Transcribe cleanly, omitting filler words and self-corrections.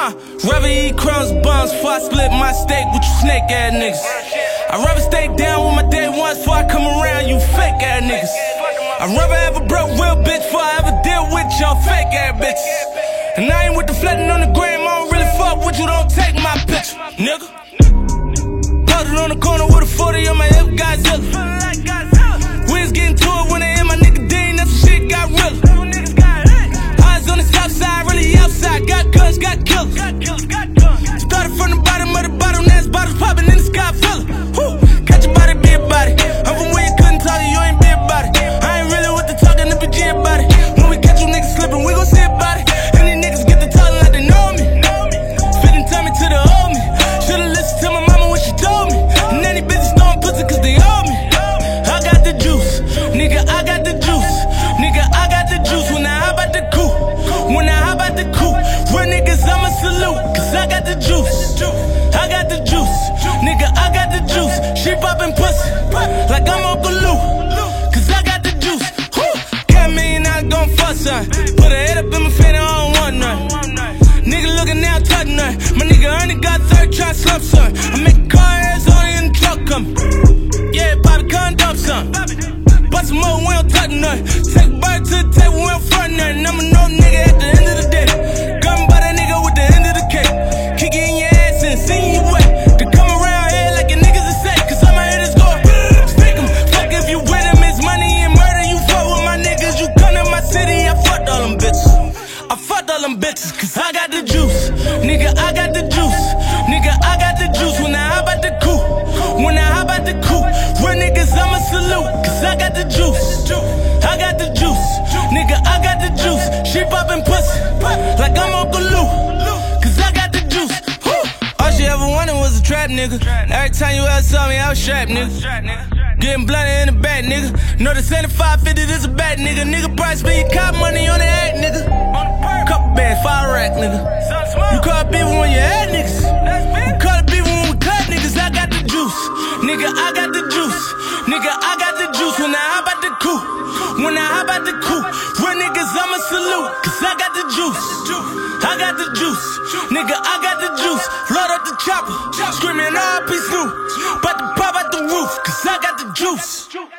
Rather eat crumbs, buns, before I split my steak with you snake ass niggas. I'd rather stay down with my day ones before I come around you fake ass niggas. I'd rather have a broke real bitch before I ever deal with y'all fake ass bitches. And I ain't with the flooding on the gram, I don't really fuck with you, don't take my picture, nigga. Posted on the corner with a 40 on my hip, Godzilla. We was getting to it when they hit my nigga Dean, that's when shit got realer. Eyes on the south side, really outside, got guns, got killers. Started from the bottom of the bottle, now it's bottles popping in the sky filler. Catch your body, be a body. I'm from where you couldn't talk, you ain't be about it. I ain't really with the talking, the BG about it. When we catch you niggas slipping, we gon' see about it. And these niggas get the talking like they know me. Spitting tummy to the old me. Should've listened to my mama when she told me. And then these bitches throwing pussy cause they owe me. I got the juice, nigga, I got the juice. Nigga, I got the juice when I hop out the coupe. When I hop out the coupe, real niggas I'ma salute. Cause I got the juice, I got the juice. Nigga, I got the juice. She poppin' pussy like I'm Uncle Lou. Cause I got the juice. Got me and I gon' fuck son. Put her head up in my face, I don't want none. Nigga looking now, touching her. My nigga Ernie got third, try slump son. I make car ass only in the truck coming. Yeah, Bobby condom son. Bust some more, we don't touch nothing. Take a bite to the table, we don't front nothing. I'm a no nigga at the end of the day. Gun by that nigga with the end of the cake. Kick it in your ass and sing you wet. To come around here like your niggas are safe. Cause all my hitters go stick 'em. Fuck if you with him, it's money and murder. You fuck with my niggas, you come to my city. I fucked all them bitches. I fucked all them bitches. Cause I got the juice. Nigga, I got the juice. Nigga, I got the juice. When I hop out the coupe. When I hop out the coupe. Real niggas, I'ma salute. Cause I got the juice. I got the juice. Nigga, I got the juice. She poppin' pussy like I'm Uncle Lou. Cause I got the juice. All she ever wanted was a trap, nigga. Every time you ever saw me, I was strapped, nigga. Getting bloody in the back, nigga. Know the 7550, this a bad nigga. Nigga price spend your cop money on the act, nigga. Couple bands, fire rack, nigga. You call it beefin' when you add niggas. You call it beefin' when we cut niggas. I got the juice. Nigga, I got the juice. Nigga, I got the juice. When I hop out the coupe. When I hop out the coupe. Real niggas, I'ma salute. Cause I got the juice. I got the juice. Nigga, I got the juice. Load up the chopper. Screaming RP Snoop. About to pop out the roof. Cause I got the juice.